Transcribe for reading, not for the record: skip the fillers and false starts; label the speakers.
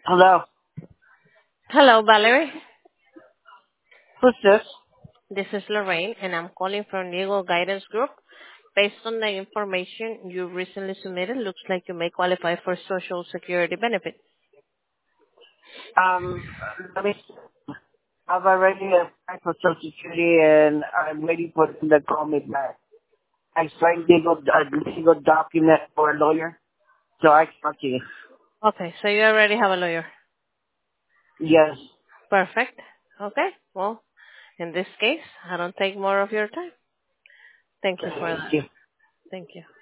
Speaker 1: Hello.
Speaker 2: Hello, Valerie.
Speaker 1: Who's this?
Speaker 2: This is Lorraine, and I'm calling from Legal Guidance Group. Based on the information you recently submitted, looks like you may qualify for Social Security benefits.
Speaker 1: Um, let me. I've already applied for Social Security, and I'm waiting for them to call me back. I signed a legal document for a lawyer, so I talk to you.
Speaker 2: Okay, so you already have a lawyer.
Speaker 1: Yes.
Speaker 2: Perfect. Okay, well, in this case, I don't take more of your time. Thank you for
Speaker 1: Thank
Speaker 2: that.
Speaker 1: you.
Speaker 2: Thank you.